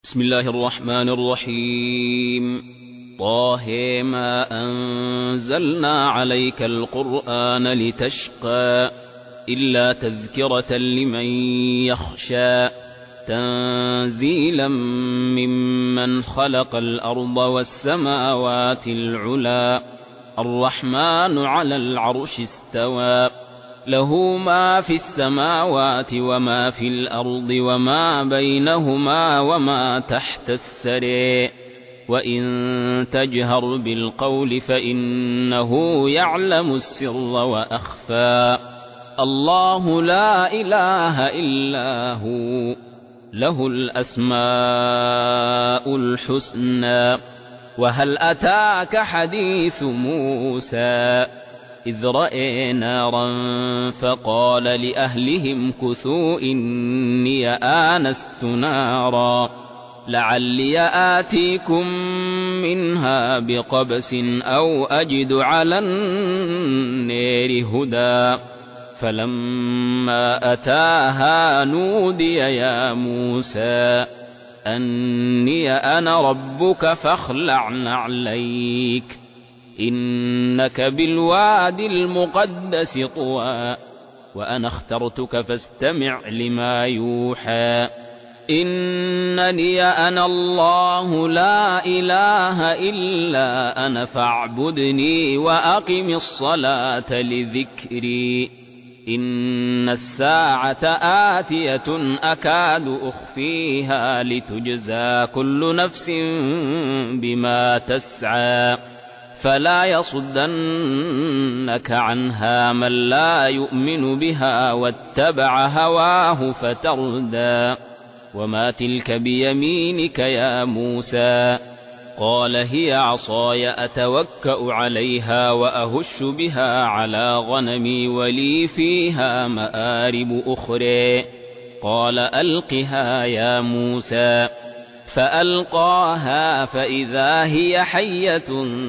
بسم الله الرحمن الرحيم. طه ما أنزلنا عليك القرآن لتشقى إلا تذكرة لمن يخشى تنزيلا ممن خلق الأرض والسماوات العلى الرحمن على العرش استوى له ما في السماوات وما في الأرض وما بينهما وما تحت الثرى وإن تجهر بالقول فإنه يعلم السر وأخفى الله لا إله إلا هو له الأسماء الحسنى. وهل أتاك حديث موسى إذ رأى نارا فقال لأهلهم كثوا إني آنست نارا لعلي آتيكم منها بقبس أو أجد على النار هدى فلما أتاها نودي يا موسى أني أنا ربك فاخلع نعليك إنك بالواد المقدس طوى وأنا اخترتك فاستمع لما يوحى إنني أنا الله لا إله إلا أنا فاعبدني وأقم الصلاة لذكري إن الساعة آتية أكاد أخفيها لتجزى كل نفس بما تسعى فلا يصدنك عنها من لا يؤمن بها واتبع هواه فتردى وما تلك بيمينك يا موسى قال هي عصاي أتوكأ عليها وأهش بها على غنمي ولي فيها مآرب أخرى قال ألقها يا موسى فألقاها فإذا هي حية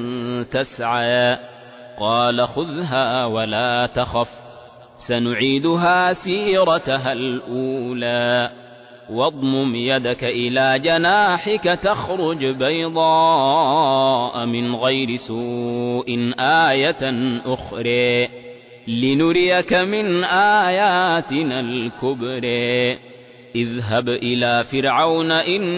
تسعى قال خذها ولا تخف سنعيدها سيرتها الأولى واضمم يدك إلى جناحك تخرج بيضاء من غير سوء آية أخرى لنريك من آياتنا الكبرى اذهب إلى فرعون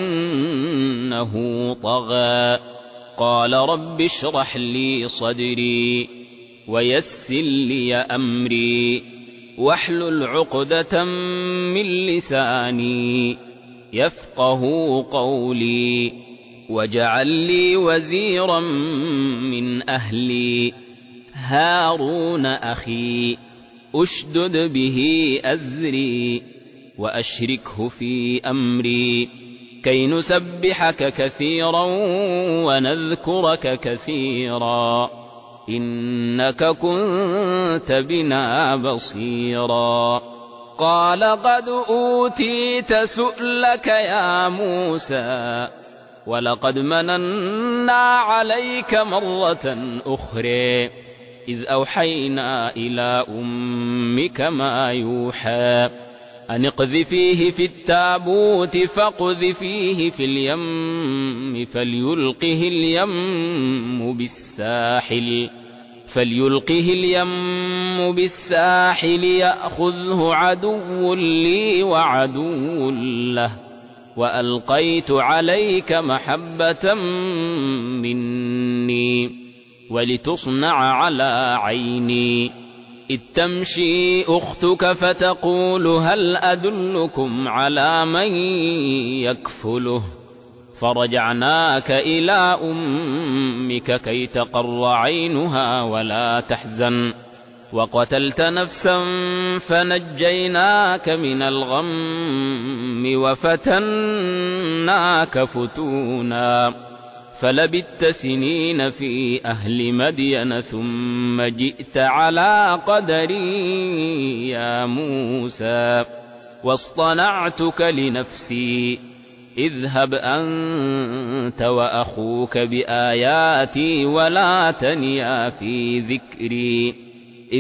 إنه طغى قال رب اشرح لي صدري ويسر لي أمري واحلل عقدة من لساني يفقه قولي واجعل لي وزيرا من أهلي هارون أخي أشدد به أزري وأشركه في أمري كي نسبحك كثيرا ونذكرك كثيرا إنك كنت بنا بصيرا قال قد أوتيت سؤلك يا موسى ولقد مننا عليك مرة أخرى إذ أوحينا إلى أمك ما يوحى أن اقذفيه في التابوت فاقذفيه في اليم فليلقه اليم بالساحل يأخذه عدو لي وعدو له وألقيت عليك محبة مني ولتصنع على عيني إذ تمشي أختك فتقول هل أدلكم على من يكفله فرجعناك إلى أمك كي تقر عينها ولا تحزن وقتلت نفسا فنجيناك من الغم وفتناك فتونا فلبثت سنين في أهل مدين ثم جئت على قدري يا موسى واصطنعتك لنفسي اذهب أنت وأخوك بآياتي ولا تنيا في ذكري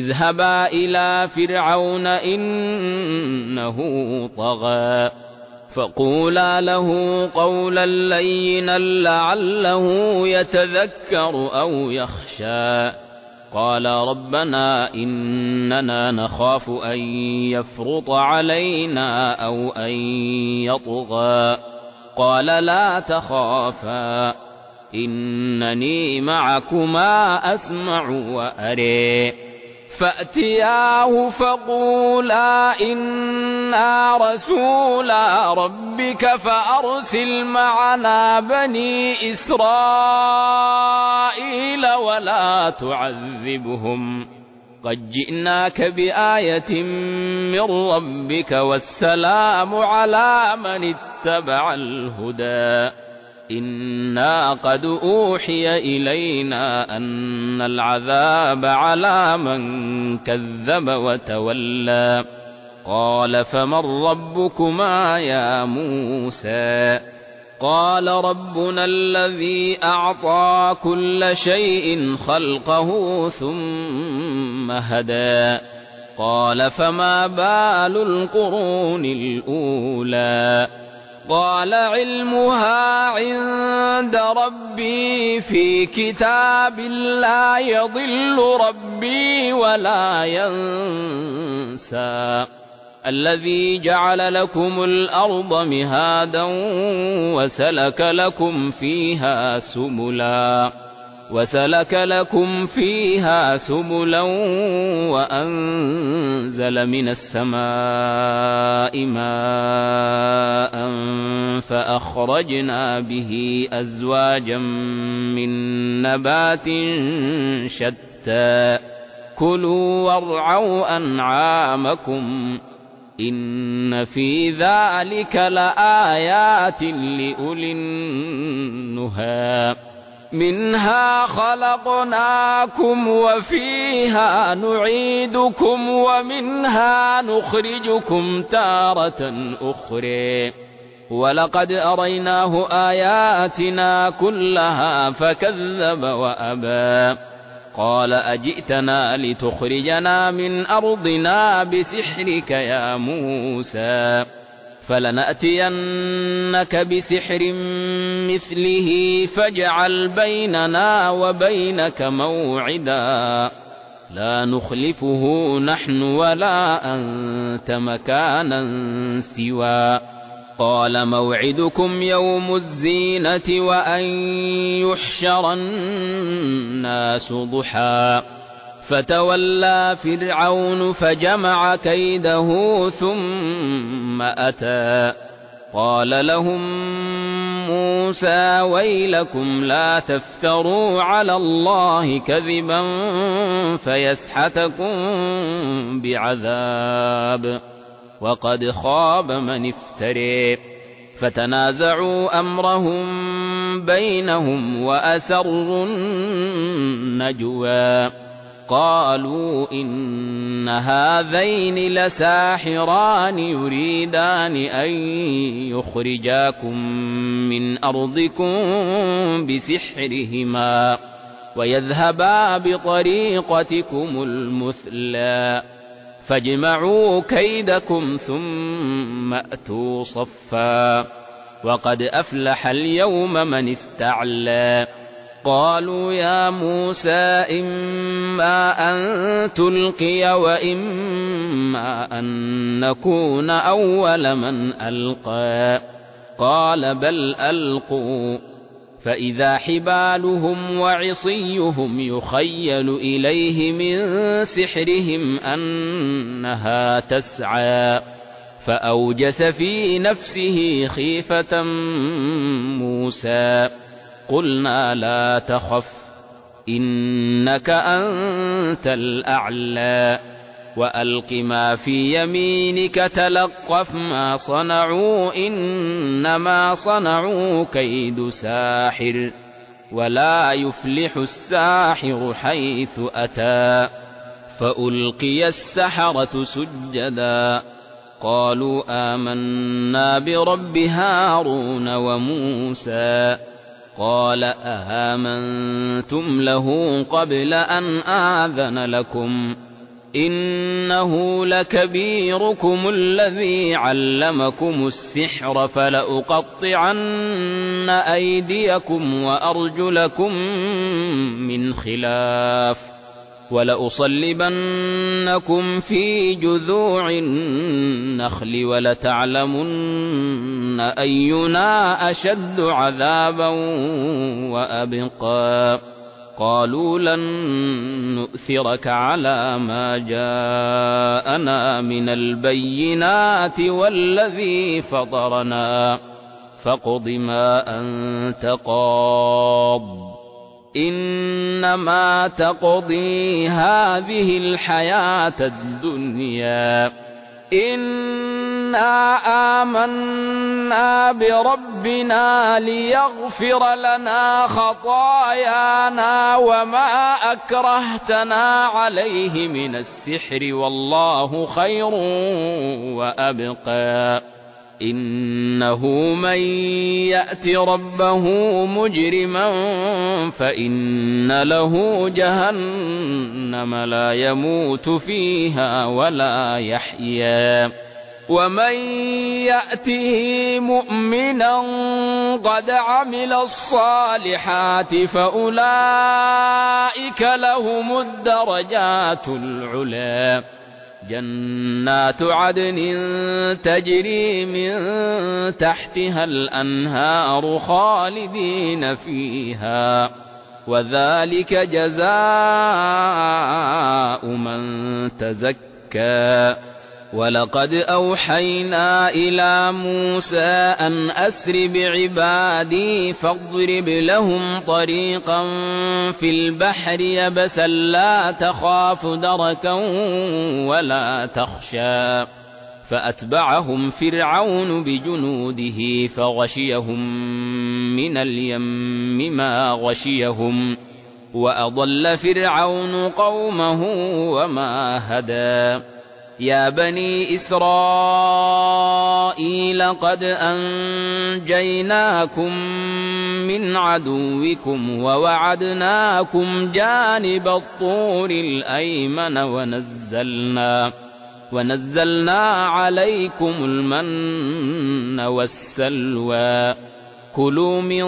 اذهبا إلى فرعون إنه طغى فقولا له قولا لينا لعله يتذكر أو يخشى. قال ربنا إننا نخاف أن يفرط علينا أو أن يطغى. قال لا تخافا إنني معكما أسمع وأري. فأتياه فقولا إنا رسولا ربك فأرسل معنا بني إسرائيل ولا تعذبهم قد جئناك بآية من ربك والسلام على من اتبع الهدى. إنا قد أوحي إلينا أن العذاب على من كذب وتولى. قال فمن ربكما يا موسى؟ قال ربنا الذي أعطى كل شيء خلقه ثم هدى. قال فما بال القرون الأولى؟ قال علمها عند ربي في كتاب لا يضل ربي ولا ينسى. الذي جعل لكم الأرض مهادا وسلك لكم فيها سبلا وأنزل من السماء ماء فأخرجنا به أزواجا من نبات شتى. كلوا وارعوا أنعامكم إن في ذلك لآيات لأولي النهى. منها خلقناكم وفيها نعيدكم ومنها نخرجكم تارة أخرى. ولقد أريناه آياتنا كلها فكذب وأبى. قال أجئتنا لتخرجنا من أرضنا بسحرك يا موسى؟ فلنأتينك بسحر مثله فاجعل بيننا وبينك موعدا لا نخلفه نحن ولا أنت مكانا سوى. قال موعدكم يوم الزينة وأن يحشر الناس ضحى. فتولى فرعون فجمع كيده ثم أتى. قال لهم موسى ويلكم لا تفتروا على الله كذبا فيسحتكم بعذاب وقد خاب من افتري. فتنازعوا أمرهم بينهم وأسروا النجوى. قالوا إن هذين لساحران يريدان أن يخرجاكم من أرضكم بسحرهما ويذهبا بطريقتكم المثلى. فاجمعوا كيدكم ثم أتوا صفا وقد أفلح اليوم من استعلى. قالوا يا موسى إما أن تلقي وإما أن نكون أول من ألقى. قال بل ألقوا. فإذا حبالهم وعصيهم يخيل إليه من سحرهم أنها تسعى. فأوجس في نفسه خيفة موسى. قلنا لا تخف إنك أنت الأعلى وألق ما في يمينك تلقف ما صنعوا إنما صنعوا كيد ساحر ولا يفلح الساحر حيث أتى. فألقي السحرة سجدا قالوا آمنا برب هارون وموسى. قال أآمنتم له قبل أن آذن لكم إنه لكبيركم الذي علمكم السحر فلأقطعن أيديكم وأرجلكم من خلاف ولأصلبنكم في جذوع النخل ولتعلمن أينا أشد عذابا وأبقى قالوا لن نؤثرك على ما جاءنا من البينات والذي فطرنا فاقض ما أنت قاض إنما تقضي هذه الحياة الدنيا إنا آمنا بربنا ليغفر لنا خطايانا وما أكرهتنا عليه من السحر والله خير وأبقى إنه من يأت ربه مجرما فإن له جهنم لا يموت فيها ولا يحيا ومن يأته مؤمنا قد عمل الصالحات فأولئك لهم الدرجات العلى جنات عدن تجري من تحتها الأنهار خالدين فيها وذلك جزاء من تزكى ولقد أوحينا إلى موسى أن أسر بعبادي فاضرب لهم طريقا في البحر يبسا لا تخاف دركا ولا تخشى فأتبعهم فرعون بجنوده فغشيهم من اليم ما غشيهم وأضل فرعون قومه وما هدى يا بني إسرائيل قد أنجيناكم من عدوكم ووعدناكم جانب الطور الأيمن ونزلنا عليكم المن والسلوى كلوا من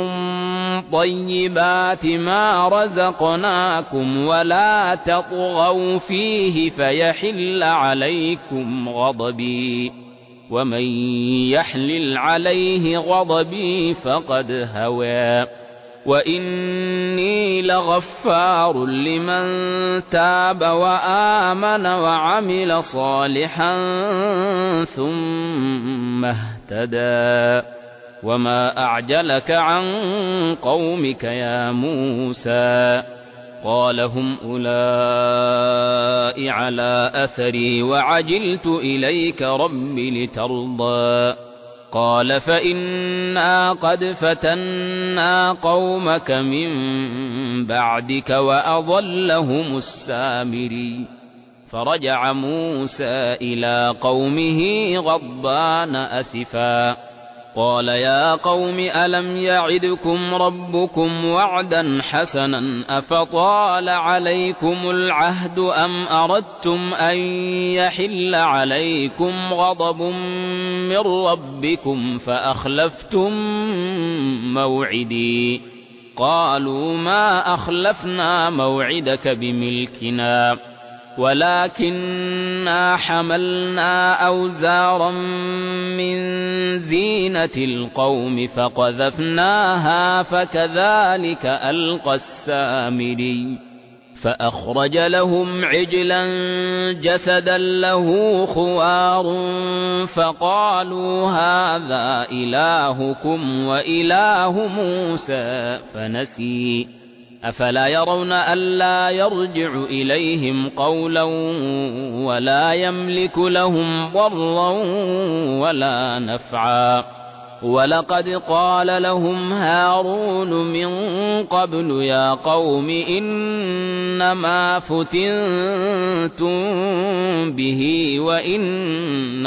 طيبات ما رزقناكم ولا تطغوا فيه فيحل عليكم غضبي ومن يحلل عليه غضبي فقد هوى وإني لغفار لمن تاب وآمن وعمل صالحا ثم اهتدى وما أعجلك عن قومك يا موسى قال هم أولئك على أثري وعجلت إليك رب لترضى قال فإنا قد فتنا قومك من بعدك وأضلهم السامري فرجع موسى إلى قومه غضبان أسفا قال يا قوم ألم يعدكم ربكم وعدا حسنا أفطال عليكم العهد أم أردتم أن يحل عليكم غضب من ربكم فأخلفتم موعدي قالوا ما أخلفنا موعدك بملكنا ولكننا حملنا أوزارا من زينة القوم فقذفناها فكذلك ألقى السامري فأخرج لهم عجلا جسدا له خوار فقالوا هذا إلهكم وإله موسى فنسي أفلا يرون ألا يرجع إليهم قولا ولا يملك لهم ضرا ولا نفعا ولقد قال لهم هارون من قبل يا قوم إنما فتنتم به وإن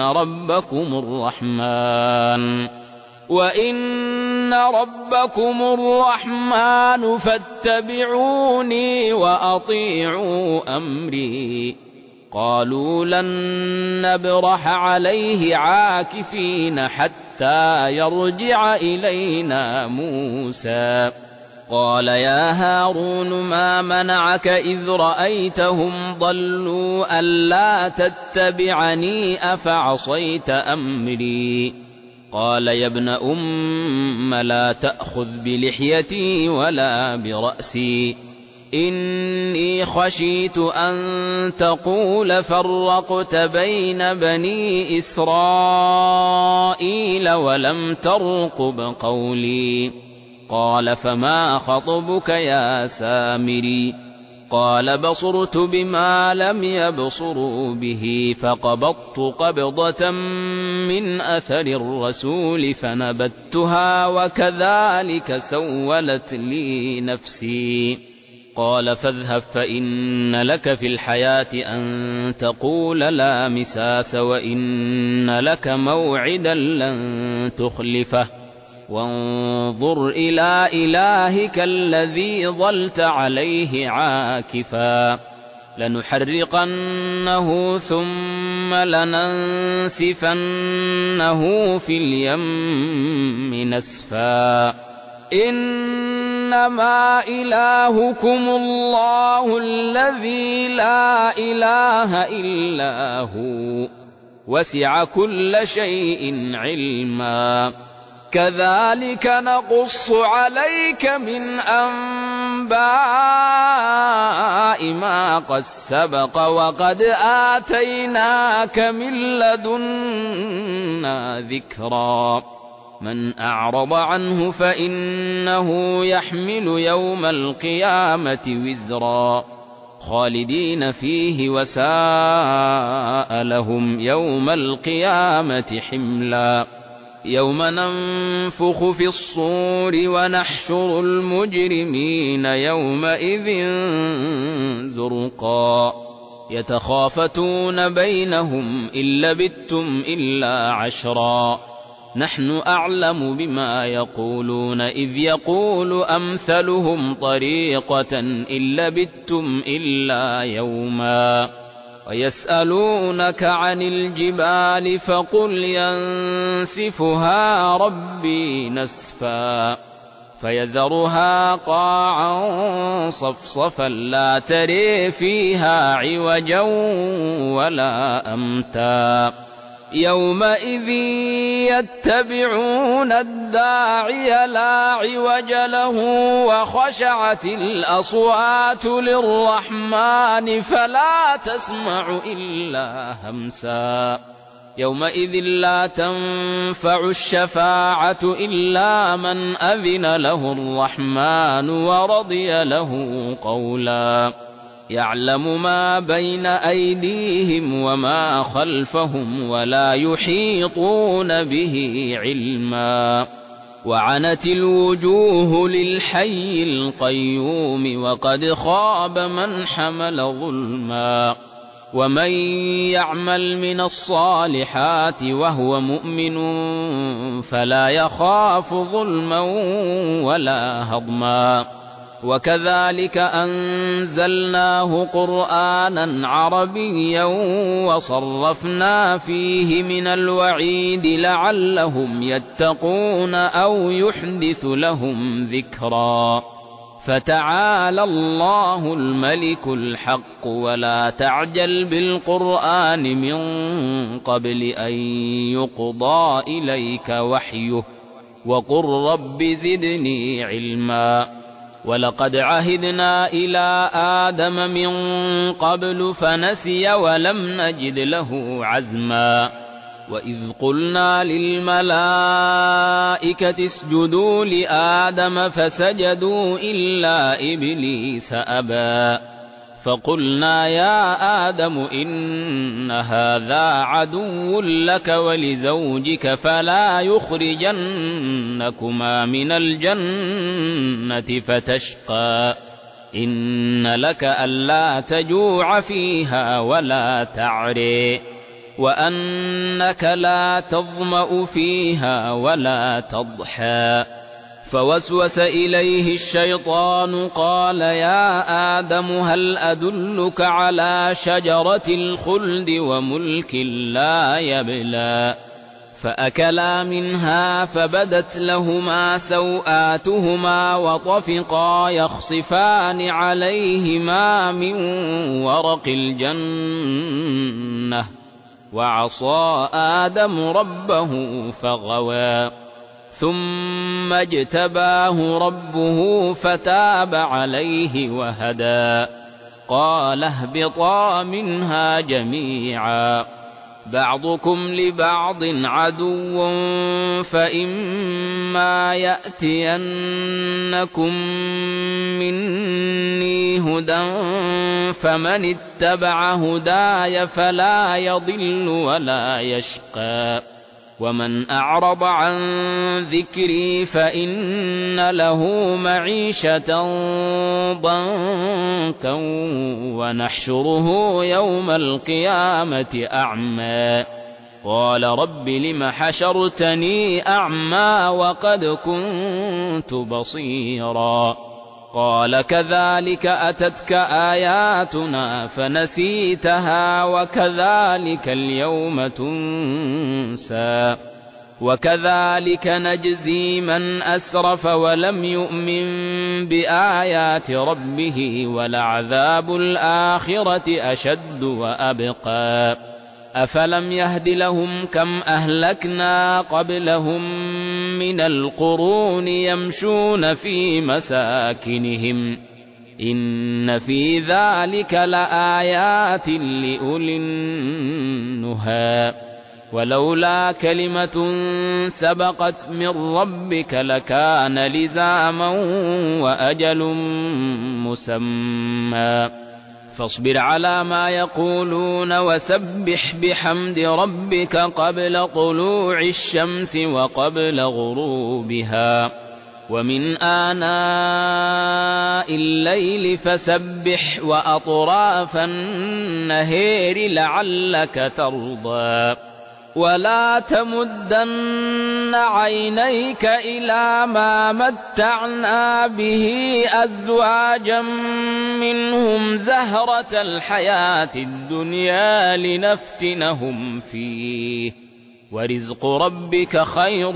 ربكم الرحمن فاتبعوني وأطيعوا أمري قالوا لن نبرح عليه عاكفين حتى يرجع إلينا موسى. قال يا هارون ما منعك إذ رأيتهم ضلوا ألا تتبعني أفعصيت أمري؟ قال يا ابن أم لا تأخذ بلحيتي ولا برأسي، إني خشيت أن تقول فرقت بين بني إسرائيل ولم ترقب قولي. قال فما خطبك يا سامري؟ قال بصرت بما لم يبصروا به فقبضت قبضة من أثر الرسول فنبتها وكذلك سولت لي نفسي. قال فاذهب فإن لك في الحياة أن تقول لا مساس وإن لك موعدا لن تخلفه وانظر إلى إلهك الذي ظلت عليه عاكفا لنحرقنه ثم لننسفنه في اليم نسفا. إنما إلهكم الله الذي لا إله إلا هو وسع كل شيء علما. كذلك نقص عليك من أنباء ما قد سبق وقد آتيناك من لدنا ذكرا. من أعرض عنه فإنه يحمل يوم القيامة وزرا خالدين فيه وساء لهم يوم القيامة حملا. يوم ننفخ في الصور ونحشر المجرمين يومئذ زرقا يتخافتون بينهم إن لبثتم إلا عشرا نحن أعلم بما يقولون إذ يقول أمثلهم طريقة إن لبثتم إلا يوما. ويسألونك عن الجبال فقل ينسفها ربي نسفا فيذرها قاعا صفصفا لا تري فيها عوجا ولا أمتا. يومئذ يتبعون الداعي لا عوج له وخشعت الأصوات للرحمن فلا تسمع إلا همسا. يومئذ لا تنفع الشفاعة إلا من أذن له الرحمن ورضي له قولا. يعلم ما بين أيديهم وما خلفهم ولا يحيطون به علما. وعنت الوجوه للحي القيوم وقد خاب من حمل ظلما. ومن يعمل من الصالحات وهو مؤمن فلا يخاف ظلما ولا هضما. وكذلك أنزلناه قرآنا عربيا وصرفنا فيه من الوعيد لعلهم يتقون أو يحدث لهم ذكرا. فتعالى الله الملك الحق ولا تعجل بالقرآن من قبل أن يقضى إليك وحيه وقل رب زدني علما. ولقد عهدنا إلى آدم من قبل فنسي ولم نجد له عزما. وإذ قلنا للملائكة اسجدوا لآدم فسجدوا إلا إبليس أبى فقلنا يا آدم إن هذا عدو لك ولزوجك فلا يخرجنكما من الجنة فتشقى. إن لك ألا تجوع فيها ولا تعري وأنك لا تظمأ فيها ولا تضحى فوسوس إليه الشيطان قال يا آدم هل أدلك على شجرة الخلد وملك لا يبلى فأكلا منها فبدت لهما سوآتهما وطفقا يخصفان عليهما من ورق الجنة وعصى آدم ربه فغوى ثم اجتباه ربه فتاب عليه وهدى قال اهبطا منها جميعا بعضكم لبعض عدو فإما يأتينكم مني هدى فمن اتبع هداي فلا يضل ولا يشقى ومن أعرض عن ذكري فإن له معيشة ضنكا ونحشره يوم القيامة أعمى قال رب لم حشرتني أعمى وقد كنت بصيرا قال كذلك أتتك آياتنا فنسيتها وكذلك اليوم تنسى وكذلك نجزي من أسرف ولم يؤمن بآيات ربه ولعذاب الآخرة أشد وأبقى أفلم يهد لهم كم أهلكنا قبلهم من القرون يمشون في مساكنهم إن في ذلك لآيات لأولي النهى ولولا كلمة سبقت من ربك لكان لزاما وأجل مسمى فاصبر على ما يقولون وسبح بحمد ربك قبل طلوع الشمس وقبل غروبها ومن آناء الليل فسبح وأطراف النهار لعلك ترضى ولا تمدن عينيك إلى ما متعنا به أزواجا منهم زهرة الحياة الدنيا لنفتنهم فيه ورزق ربك خير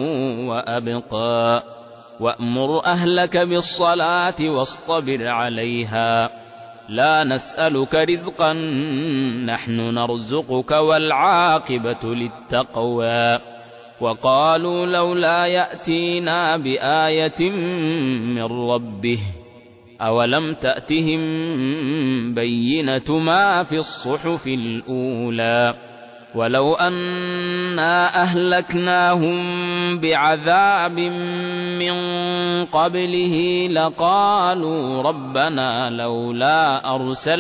وأبقى وأمر أهلك بالصلاة واصطبر عليها لا نسألك رزقا نحن نرزقك والعاقبة للتقوى وقالوا لولا يأتينا بآية من ربه أولم تأتهم بينة ما في الصحف الأولى ولو أنا أهلكناهم بعذاب من قبله لقالوا ربنا لولا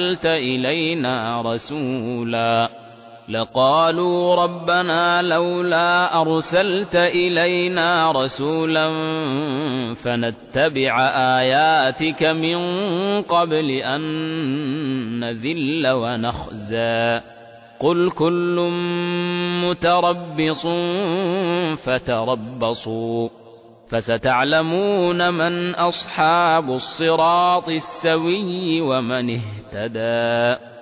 أرسلت إلينا رسولا فنتبع آياتك من قبل أن نذل ونخزى قل كل متربص فتربصوا فستعلمون من أصحاب الصراط السوي ومن اهتدى